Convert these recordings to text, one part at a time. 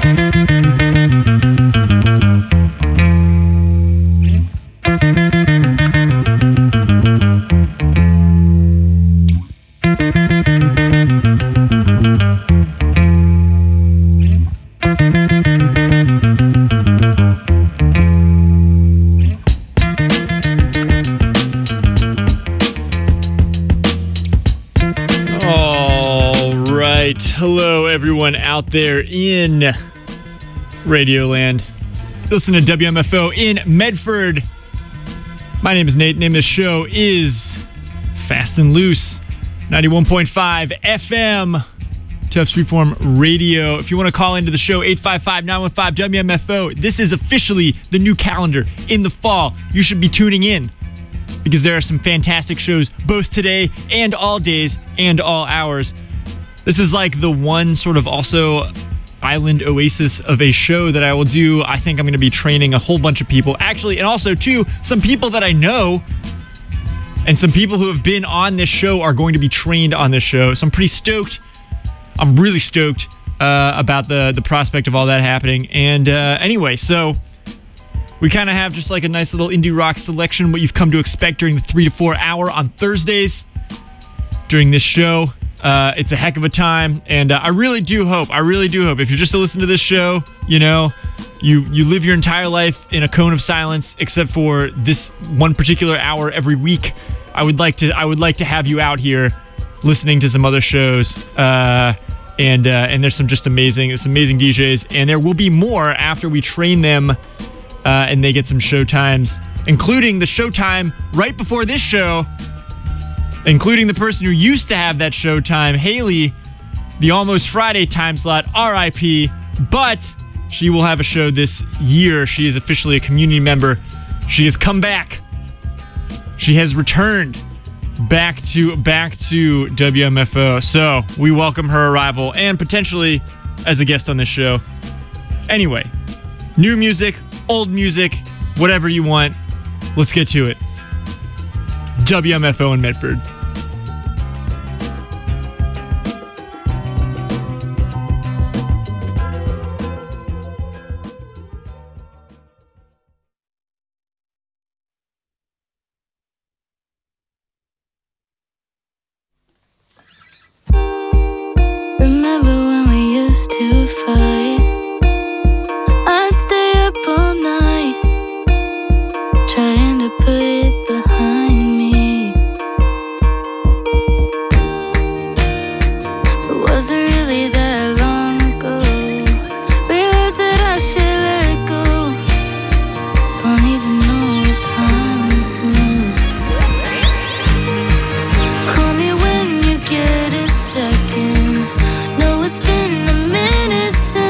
Hello, everyone out there in Radioland. Listen to WMFO in Medford. My name is Nate. Name of the show is Fast and Loose, 91.5 FM, Tufts Freeform Radio. If you want to call into the show, 855-915-WMFO. This is officially the new calendar in the fall. You should be tuning in because there are some fantastic shows both today and all days and all hours. This is like the one sort of also island oasis of a show that I will do. I think I'm going to be training a whole bunch of people. Actually, and also, too, some people that I know and some people who have been on this show are going to be trained on this show. So I'm pretty stoked. I'm really stoked about the prospect of all that happening. And anyway, so we kind of have just like a nice little indie rock selection, what you've come to expect during the 3 to 4 hour on Thursdays during this show. It's a heck of a time, and I really do hope, if you're just to listen to this show, you know, you live your entire life in a cone of silence, except for this one particular hour every week. I would like to have you out here listening to some other shows, and there's some amazing DJs, and there will be more after we train them, and they get some show times, including the show time right before this show. Including the person who used to have that showtime, Haley, the Almost Friday time slot, RIP, but she will have a show this year. She is officially a community member. She has come back. She has returned back to WMFO. So we welcome her arrival and potentially as a guest on this show. Anyway, new music, old music, whatever you want. Let's get to it. WMFO in Medford. Remember when we used to fight? I'd stay up all night trying to put it behind me. But was it really that long ago? Realized that I should let go. Don't even know what time it was. Call me when you get a second. Know it's been a minute since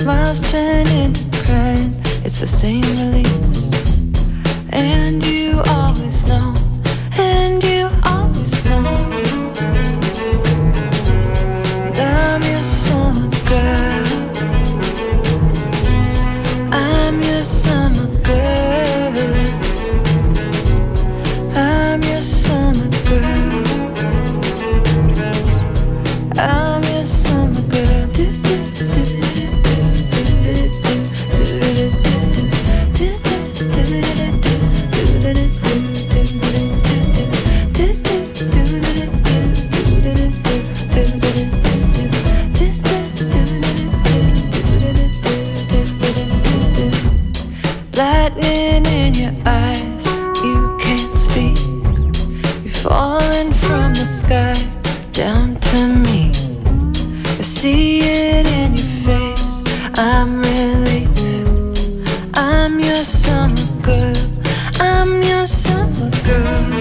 smiles turn into crying. It's the same release. And you always know, and you always know that I'm your summer girl. I'm your summer girl. I'm your summer girl. I'm your summer girl. Lightning in your eyes, you can't speak. You're falling from the sky down to me. I see it in your face, I'm relief. I'm your summer girl, I'm your summer girl.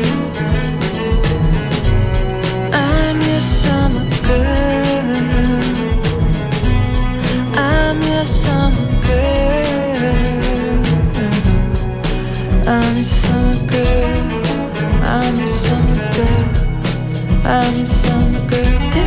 I'm your summer girl. I'm your summer girl. I'm your summer girl. I'm your summer girl. I'm your summer girl.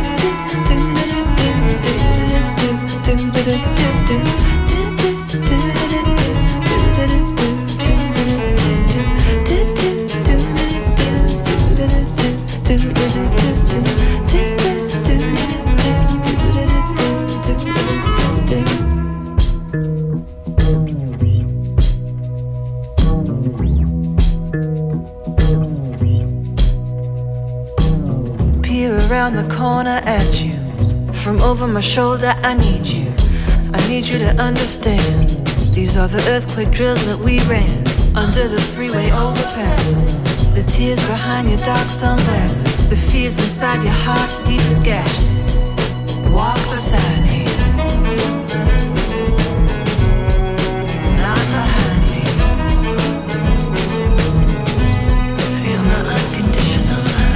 Around the corner at you, from over my shoulder I need you. I need you to understand. These are the earthquake drills that we ran under the freeway overpass. The tears behind your dark sunglasses, the fears inside your heart's deepest gashes. Walk beside me, not behind me. Feel my unconditional love.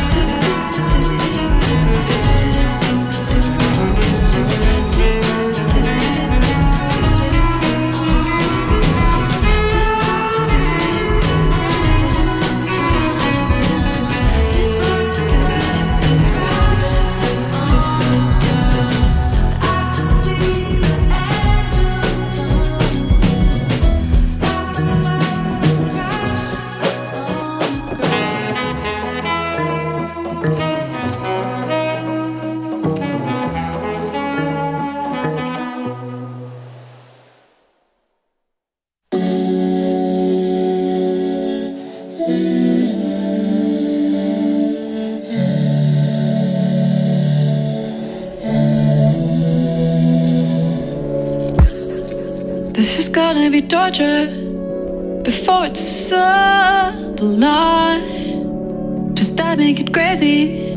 This is gonna be torture before it's sublime. Does that make it crazy?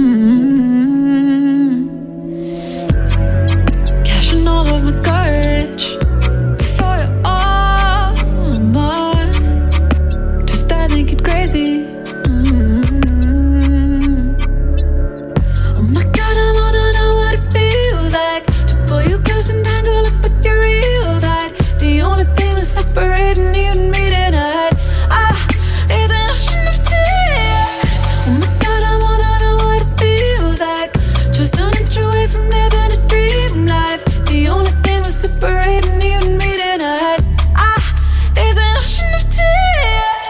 Cashing all of my courage before you're all mine. Does that make it crazy? Oh my God, I wanna know what it feels like to pull you close and tangle up with your real light. The only thing that's separating you and me tonight is an ocean of tears. Oh my God, I wanna know what it feels like, just an inch away from living a dream life. The only thing that's separating you and me tonight is an ocean of tears.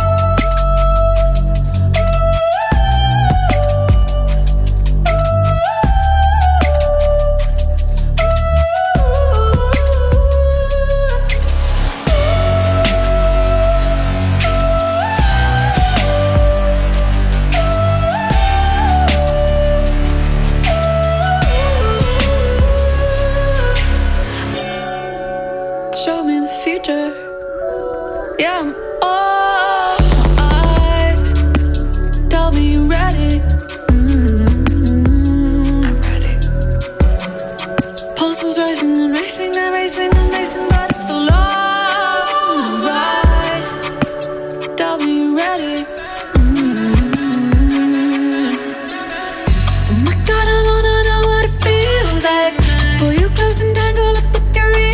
Show me the future. Yeah, I'm all eyes. Tell me you're ready. I'm ready. Pulse was racing and racing and racing and racing, but it's a long ride. Tell me you're ready. Oh my God, I wanna know what it feels like. Pull you close and tangle up with your ears.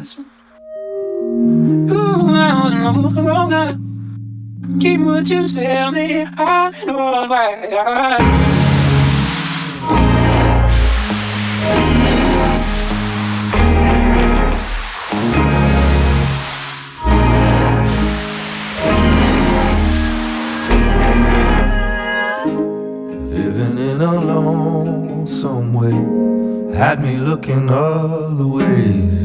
this one. Ooh, I was wrong. Keep what you tell me. I know why. Living in a lonesome way had me looking other ways.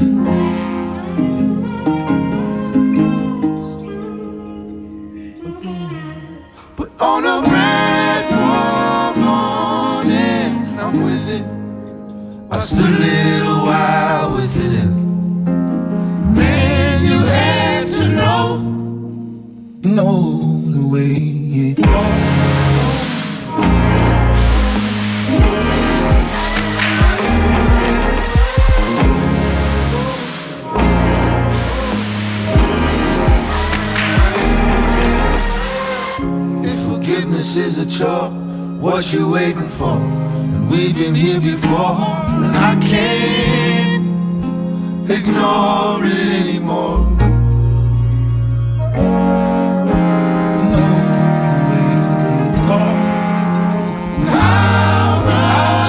But on a bright fall morning, I'm with it. I stood a little while with it, and man, you have to know the way it goes. Forgiveness is a chore, what you waiting for? And we've been here before, and I can't ignore it anymore. No way it goes. How much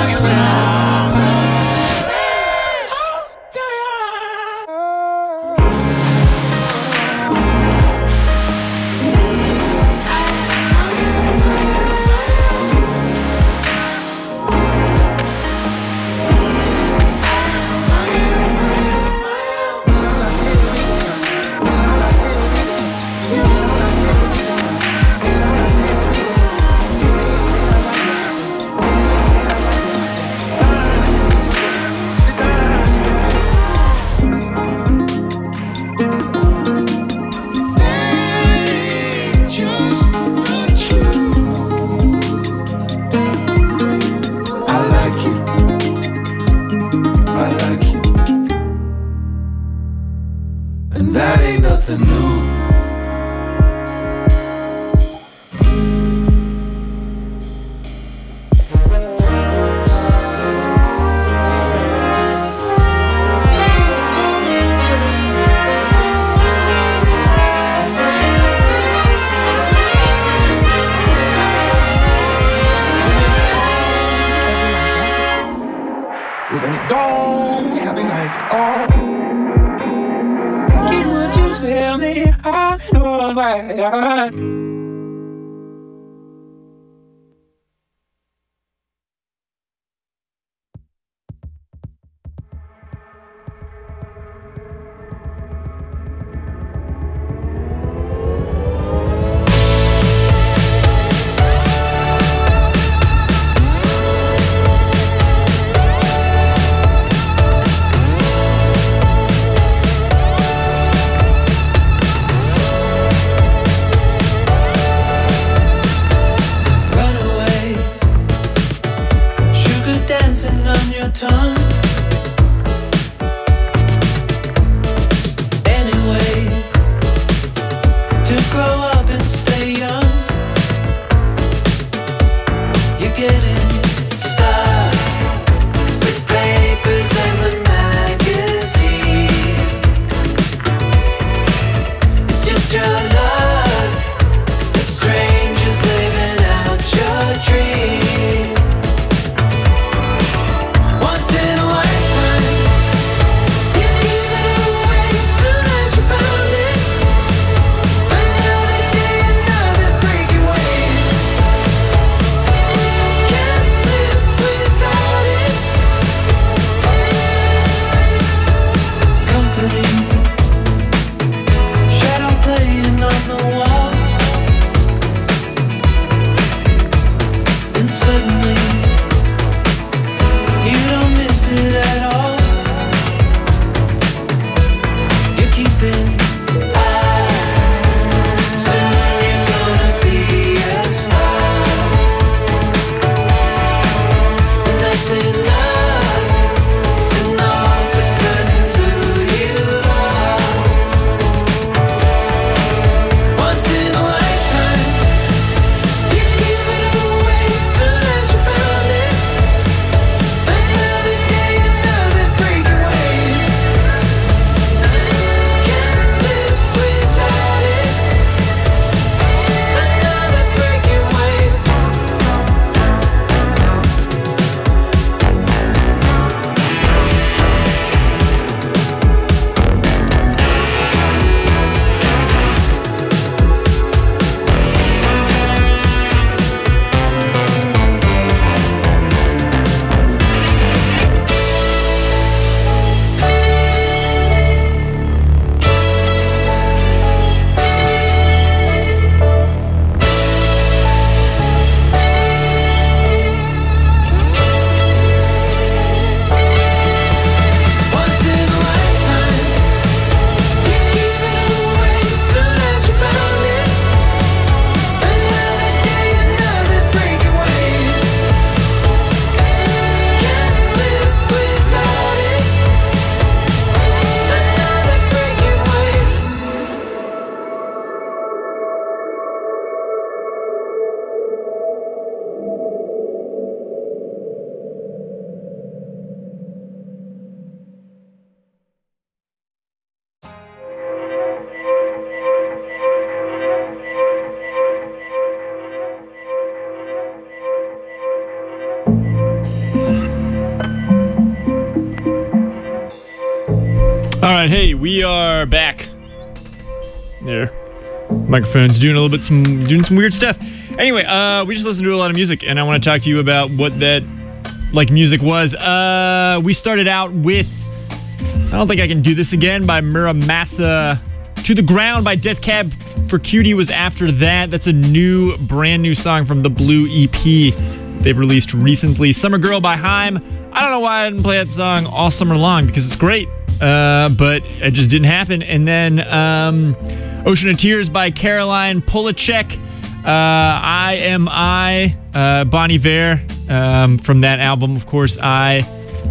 All right, hey, we are back. There, microphone's doing doing some weird stuff. Anyway, we just listened to a lot of music, and I want to talk to you about what that music was. We started out with I Don't Think I Can Do This Again by Muramasa. To the Ground by Death Cab for Cutie was after that. That's a brand new song from the Blue EP they've released recently. Summer Girl by Haim. I don't know why I didn't play that song all summer long because it's great, but it just didn't happen. And then Ocean of Tears by Caroline Polachek. I Am I, Bon Iver, from that album, of course, I,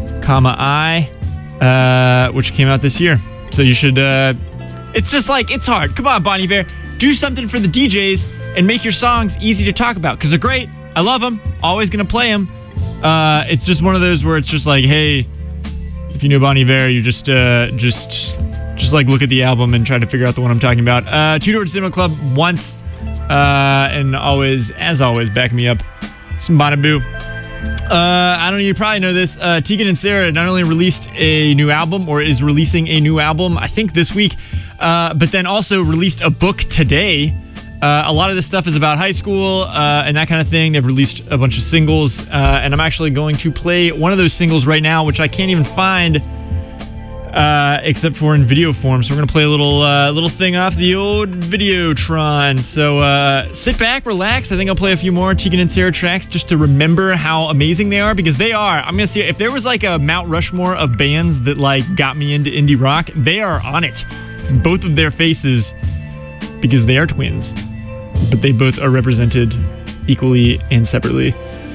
which came out this year. So you should, it's just like, it's hard. Come on, Bon Iver. Do something for the DJs and make your songs easy to talk about because they're great. I love them. Always going to play them. It's just one of those where it's just like, hey, if you know Bon Iver, you just like look at the album and try to figure out the one I'm talking about. Two Door Cinema Club once, and always, as always, back me up. Some Bonnaboo. I don't know, you probably know this. Tegan and Sara not only released a new album, or is releasing a new album, I think this week, but then also released a book today. A lot of this stuff is about high school and that kind of thing. They've released a bunch of singles, and I'm actually going to play one of those singles right now, which I can't even find except for in video form. So we're going to play a little thing off the old Videotron. So sit back, relax. I think I'll play a few more Tegan and Sara tracks just to remember how amazing they are, because they are. I'm going to see if there was like a Mount Rushmore of bands that like got me into indie rock, they are on it. Both of their faces, because they are twins, but they both are represented equally and separately.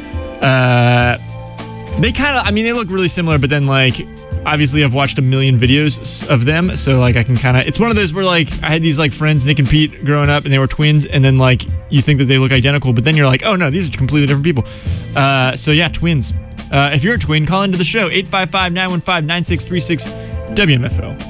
They kind of, I mean, they look really similar, but then like, obviously I've watched a million videos of them, so like I can kind of, it's one of those where like I had these like friends, Nick and Pete, growing up, and they were twins, and then like you think that they look identical, but then you're like, oh no, these are completely different people. So yeah, twins. If you're a twin, call into the show, 855-915-9636 WMFO.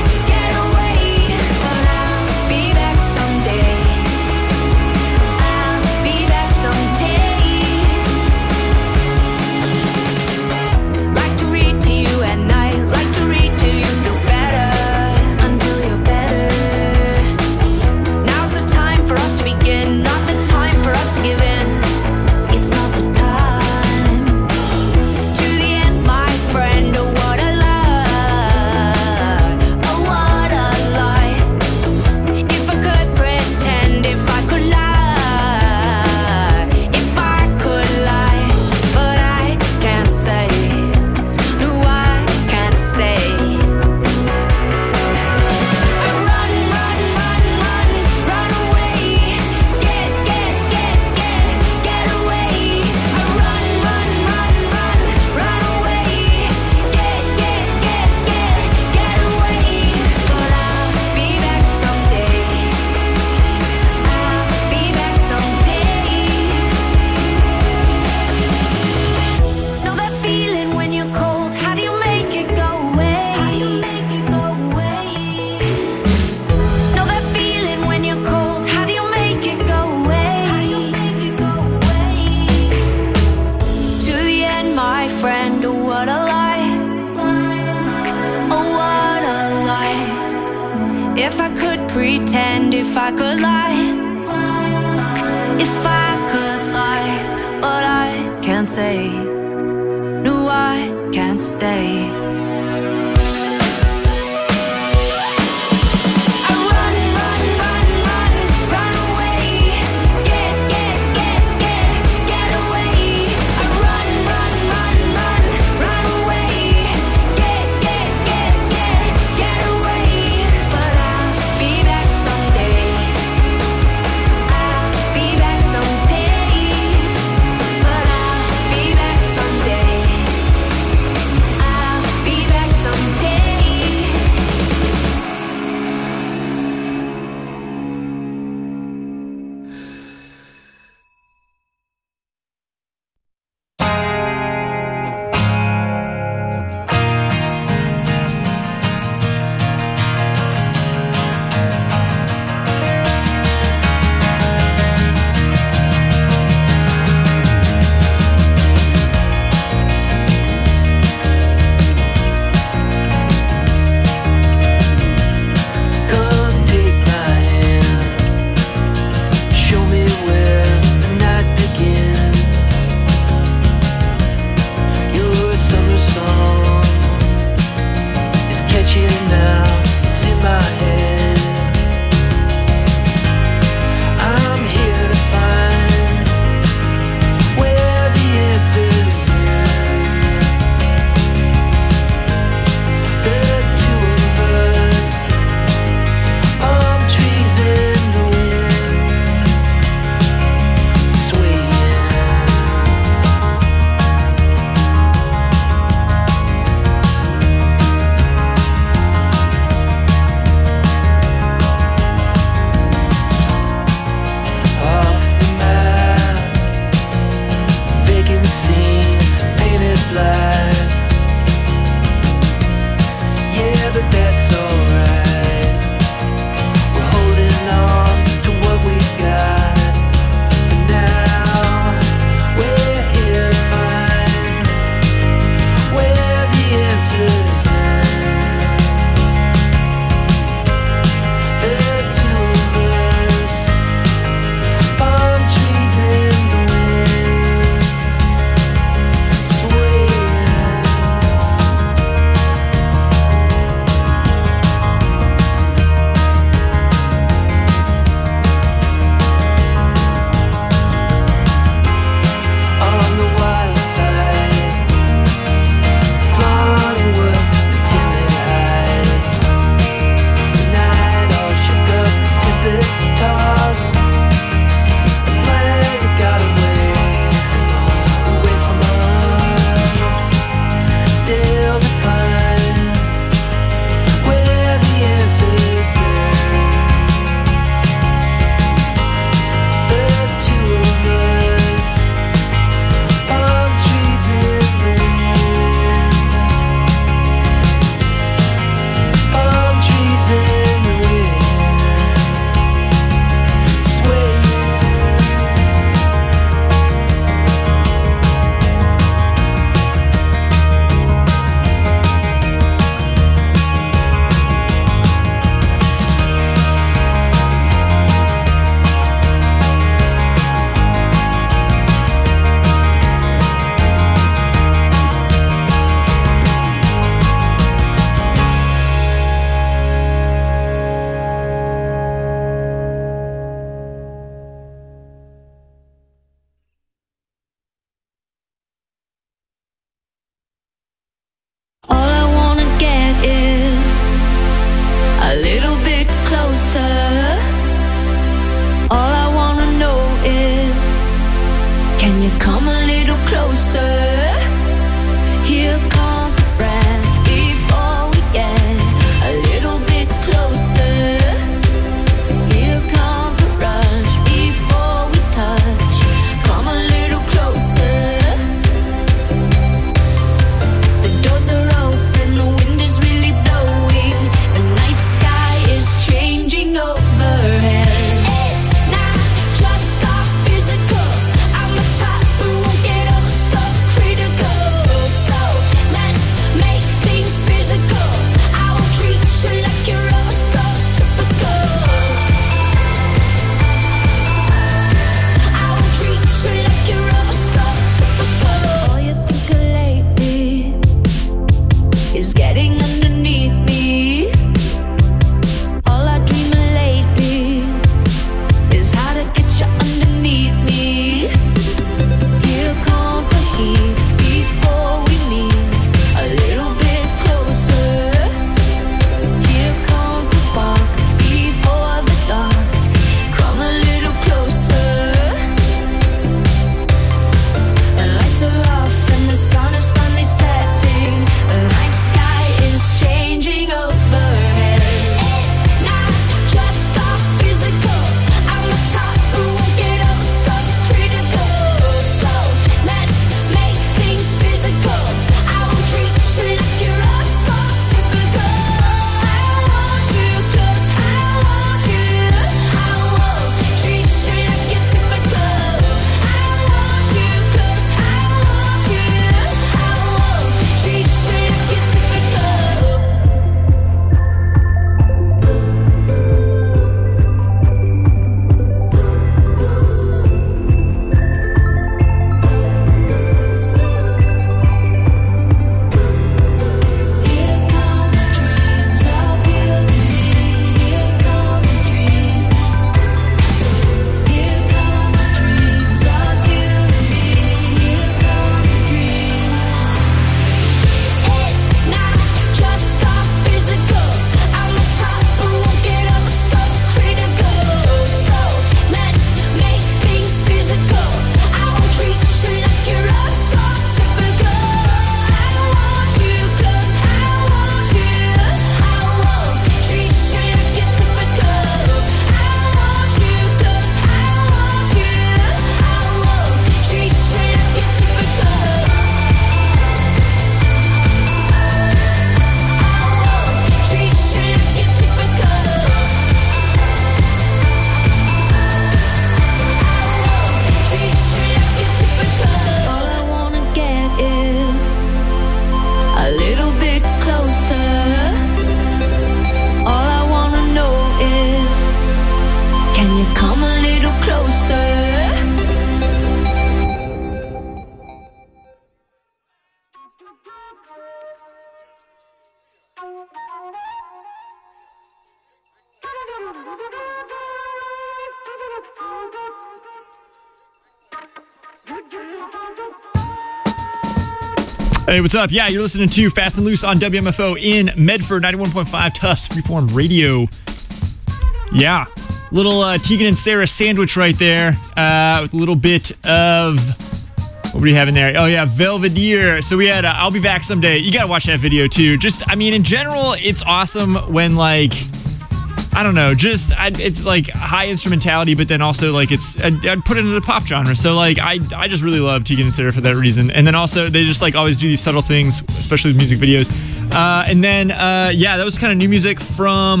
Hey, what's up? Yeah, you're listening to Fast and Loose on WMFO in Medford, 91.5 Tufts Freeform Radio. Yeah, little Tegan and Sarah sandwich right there with a little bit of... What do we have in there? Oh, yeah, Velveteer. So we had I'll Be Back Someday. You got to watch that video, too. Just, I mean, in general, it's awesome when, like... I don't know, it's like high instrumentality, but then also like I'd put it into the pop genre. So like I just really love Tegan and Sarah for that reason. And then also they just like always do these subtle things, especially with music videos. And then that was kind of new music from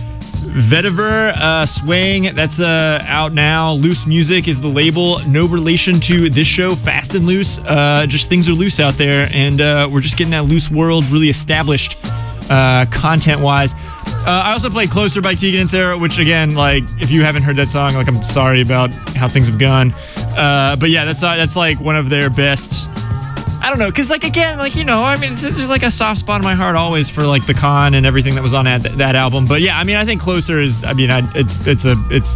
Vetiver, Swaying. That's out now. Loose Music is the label. No relation to this show, Fast and Loose. Just things are loose out there, and we're just getting that loose world really established content-wise. I also played Closer by Tegan and Sarah, which again, like, if you haven't heard that song, like, I'm sorry about how things have gone. But yeah, that's like one of their best. I don't know, because like again, like, you know, I mean, it's just like a soft spot in my heart always for like the Con and everything that was on that album. But yeah, I mean, I think Closer is, I mean, it's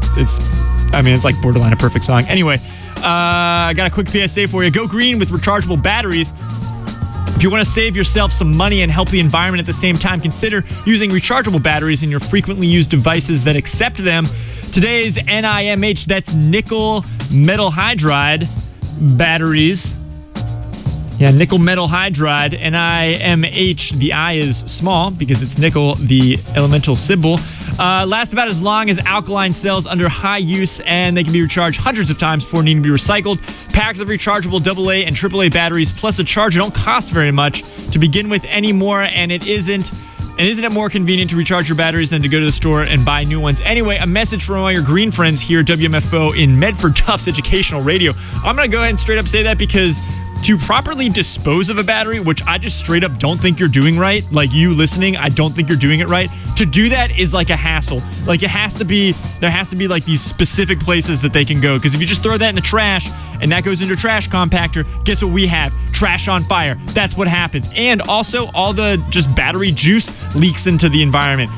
like borderline a perfect song. Anyway, I got a quick PSA for you. Go green with rechargeable batteries. If you want to save yourself some money and help the environment at the same time, consider using rechargeable batteries in your frequently used devices that accept them. Today's NIMH, that's nickel metal hydride batteries. Yeah, nickel metal hydride, NIMH. The I is small because it's nickel, the elemental symbol. Lasts about as long as alkaline cells under high use, and they can be recharged hundreds of times before needing to be recycled. Packs of rechargeable AA and AAA batteries plus a charger don't cost very much to begin with anymore, and isn't it more convenient to recharge your batteries than to go to the store and buy new ones? Anyway, a message from all your green friends here at WMFO in Medford Tufts Educational Radio. I'm going to go ahead and straight up say that because to properly dispose of a battery, which I just straight up don't think you're doing right, like you listening, I don't think you're doing it right. To do that is like a hassle. Like there has to be like these specific places that they can go. Because if you just throw that in the trash and that goes into a trash compactor, guess what we have? Trash on fire. That's what happens. And also all the just battery juice leaks into the environment.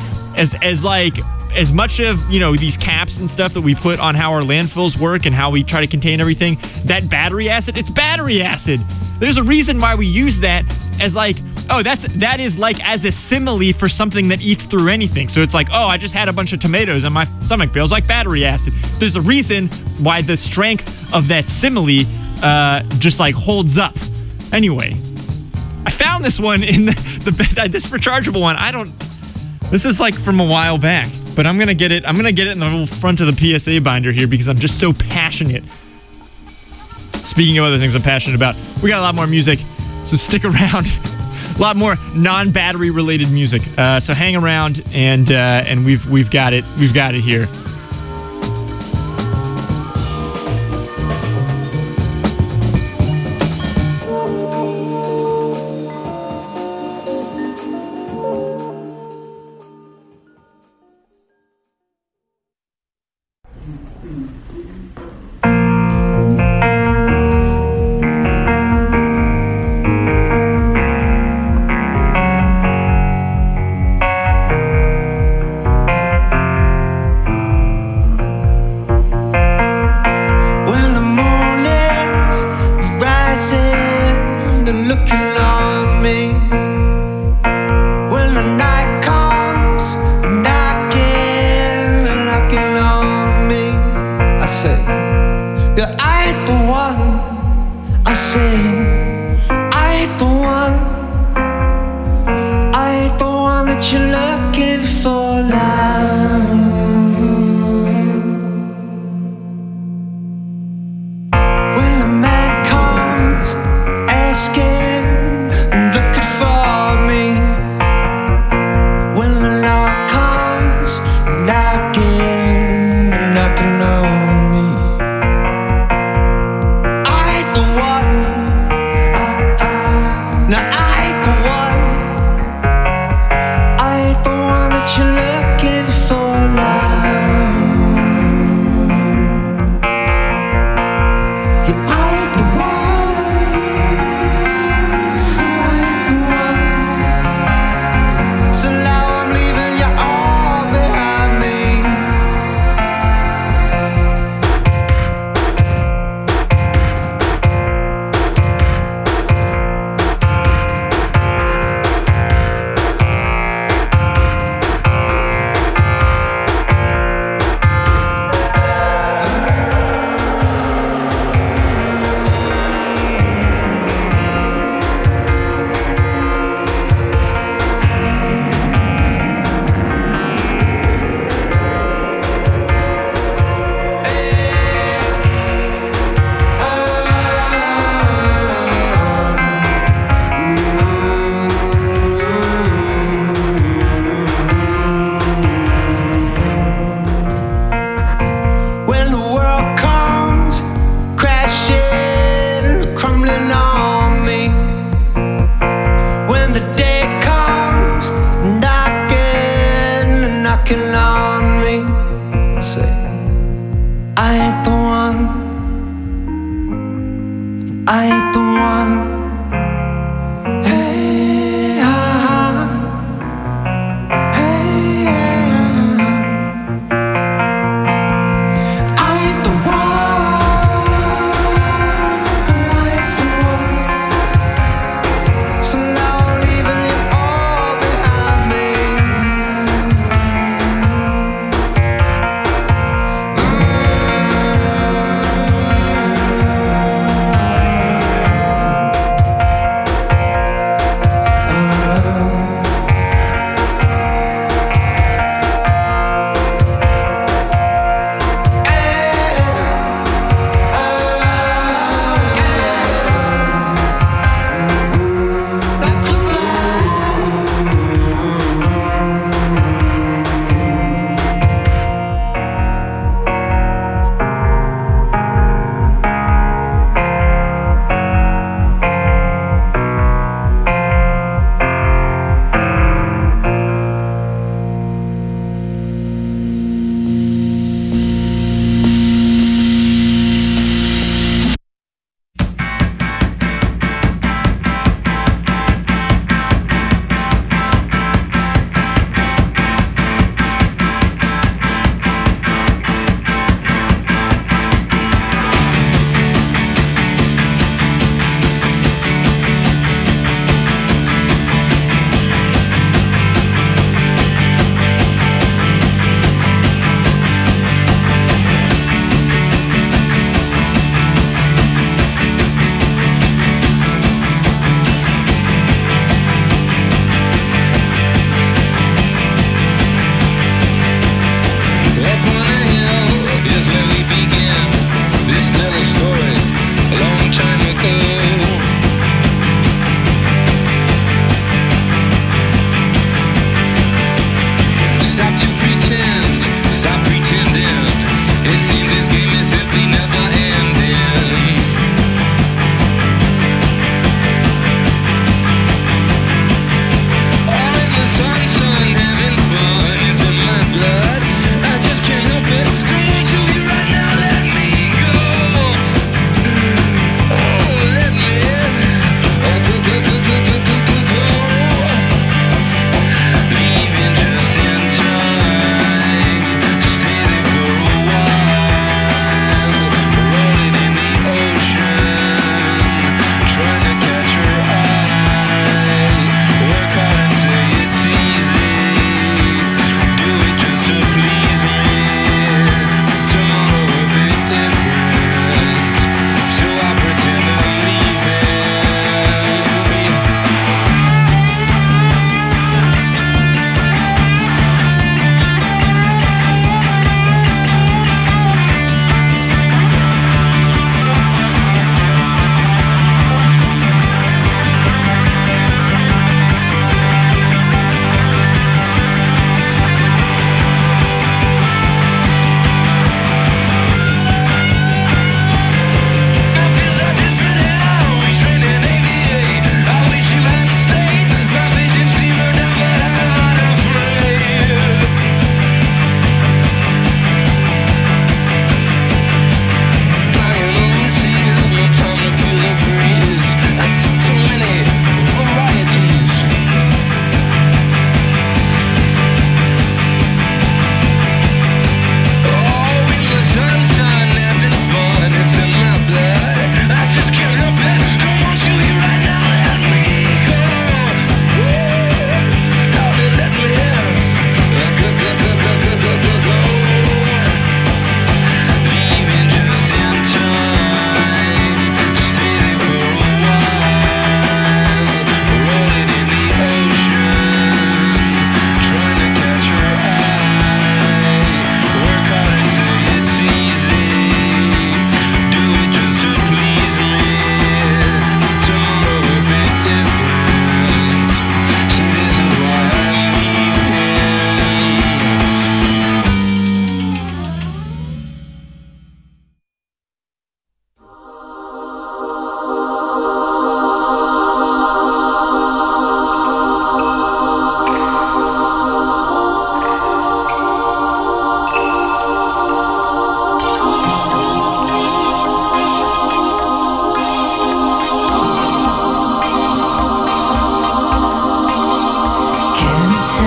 As much of, you know, these caps and stuff that we put on how our landfills work and how we try to contain everything, that battery acid, it's battery acid. There's a reason why we use that as like, oh, that is like as a simile for something that eats through anything. So it's like, oh, I just had a bunch of tomatoes and my stomach feels like battery acid. There's a reason why the strength of that simile just like holds up. Anyway, I found this one in this rechargeable one. This is like from a while back. But I'm gonna get it in the little front of the PSA binder here because I'm just so passionate. Speaking of other things I'm passionate about, we got a lot more music, so stick around. A lot more non-battery related music. So hang around, and we've got it. We've got it here.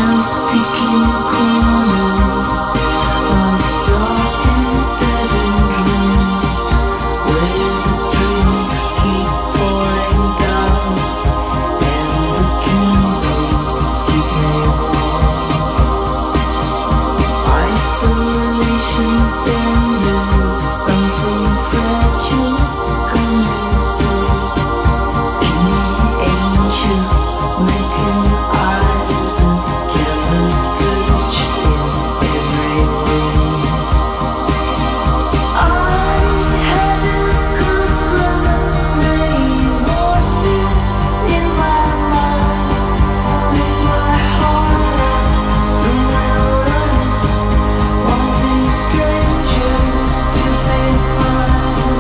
seeking corners of dark and dead-end rooms where the drinks keep pouring down and the candles keep me warm. Isolation dandles, something fragile coming soon. Skinny angels making eyes and cameras perched in every room. I had a good run, laying horses in my mind, with my heart out somewhere running, wanting strangers to be mine.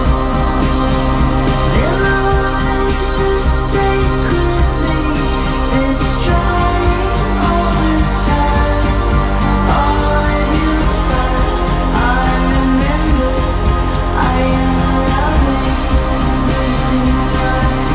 Memorizes sacredly, it's drying all the time. On the hillside, I remember I am loving losing light.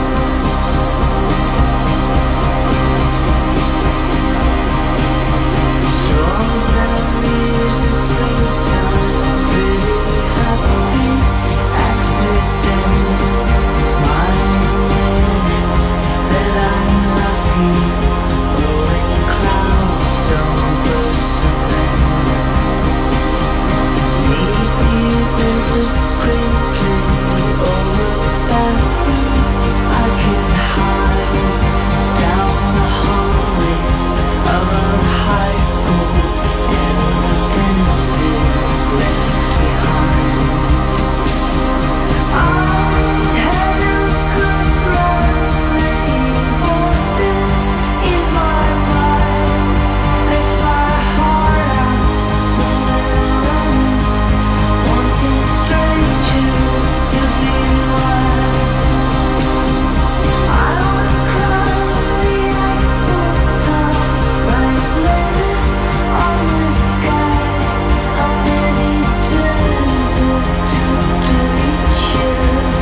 Strawberries in springtime, pretty happy accidents. My awareness that I'm lucky, blowing clouds over cement. Maybe there's a screenplay or a bathroom I can hide down the hallways of a high school and the dances left behind. I had a good run, laying horses in my mind, left my heart out somewhere running, wanting strangers to be mine. I would climb the Eiffel Tower, write letters on the sky. How many turns it took to reach you?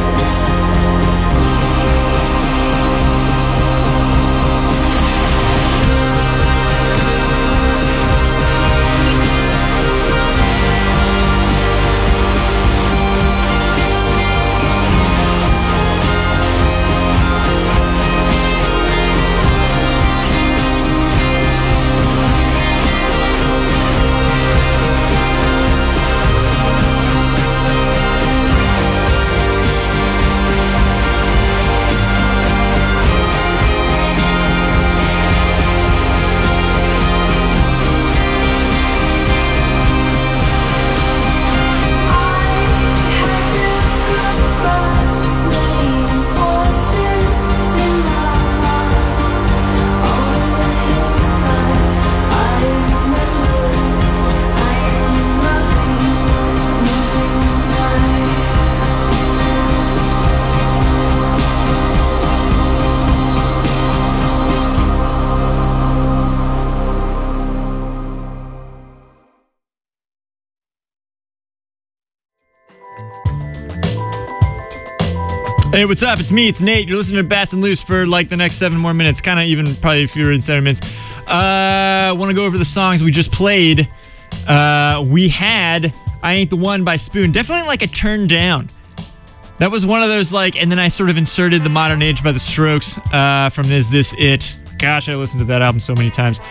Hey, what's up? It's me. It's Nate. You're listening to Bats and Loose for like the next 7 more minutes. Kind of even probably fewer than 7 minutes. Want to go over the songs we just played. We had I Ain't the One by Spoon. Definitely like a turn down. That was one of those like, and then I sort of inserted The Modern Age by The Strokes from Is This It? Gosh, I listened to that album so many times.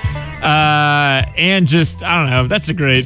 And just, I don't know, that's a great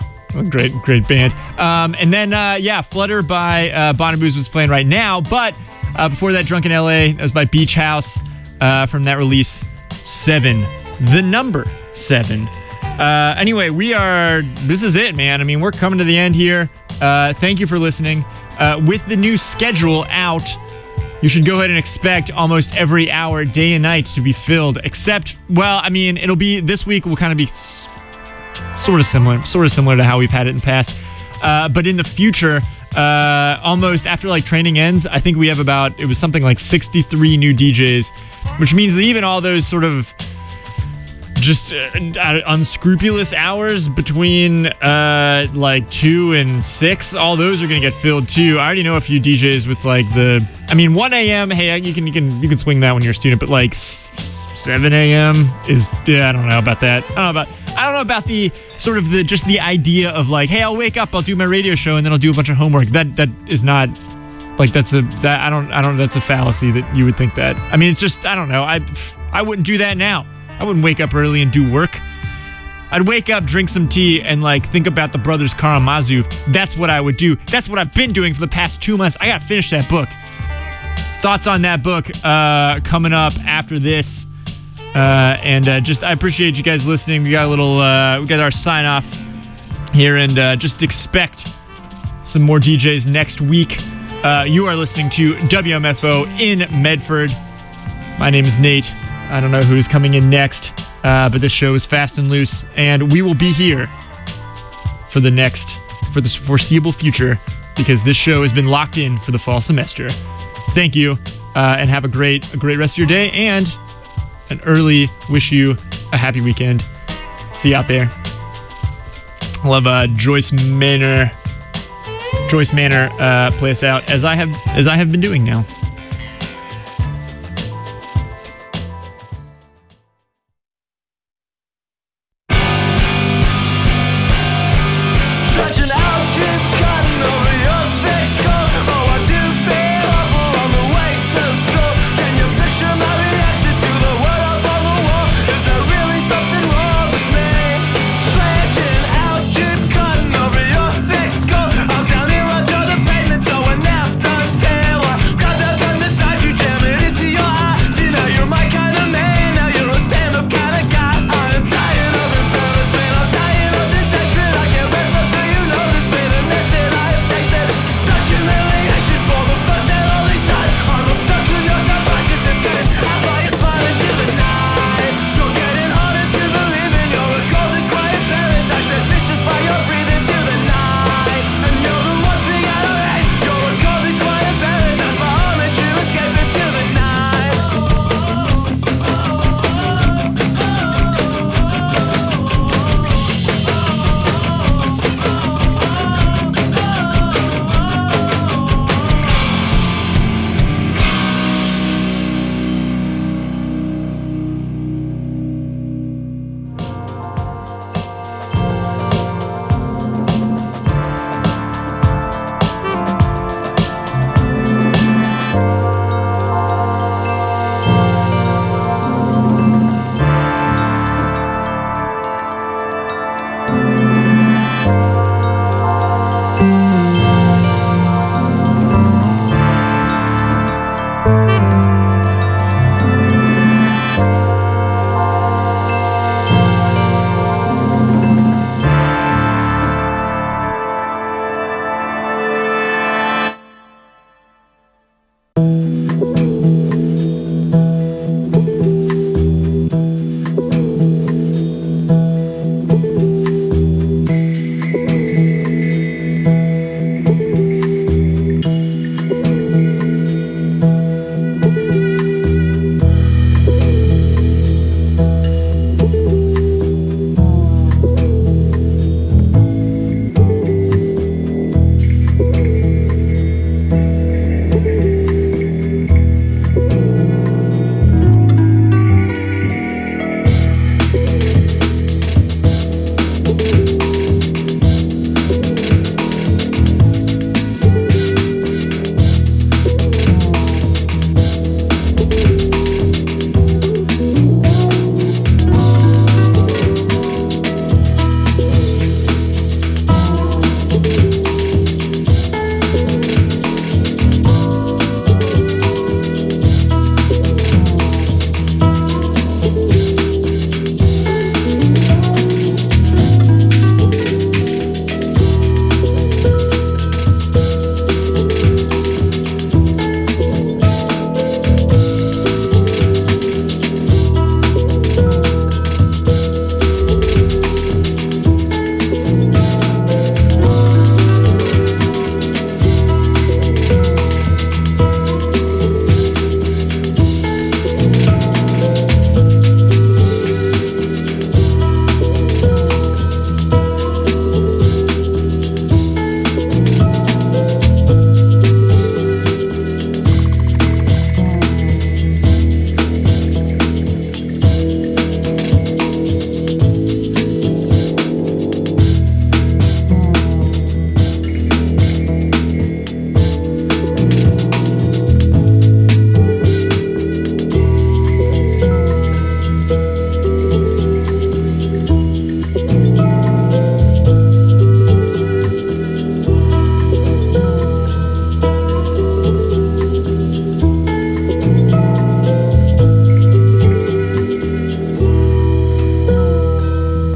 band. And then, Flutter by Bonoboos was playing right now. But before that, Drunk in LA, that was by Beach House from that release, 7. The number 7. Anyway, this is it, man. I mean, we're coming to the end here. Thank you for listening. With the new schedule out, you should go ahead and expect almost every hour, day and night, to be filled. Except, well, I mean, it'll be, this week will kind of be sort of similar to how we've had it in the past. But in the future, almost after like training ends, I think we have it was something like 63 new DJs, which means that even all those sort of just unscrupulous hours between like 2 and 6, all those are gonna get filled too. I already know a few DJs with like 1 a.m. Hey, you can swing that when you're a student, but like 6 7 a.m. is, I don't know about that. I don't know about the sort of the idea of like, hey, I'll wake up, I'll do my radio show, and then I'll do a bunch of homework. That is not like that's a fallacy that you would think that. I mean, it's just, I don't know. I wouldn't do that now. I wouldn't wake up early and do work. I'd wake up, drink some tea, and like think about the brothers Karamazov. That's what I would do. That's what I've been doing for the past 2 months. I gotta finish that book. Thoughts on that book coming up after this. And just I appreciate you guys listening. We got we got our sign off here, and just expect some more DJs next week. You are listening to WMFO in Medford. My name is Nate. I don't know who's coming in next. But this show is fast and loose, and we will be here for the foreseeable future, because this show has been locked in for the fall semester. Thank you, and have a great rest of your day, and an early wish you a happy weekend. See you out there. I love Joyce Manor play us out as I have been doing now.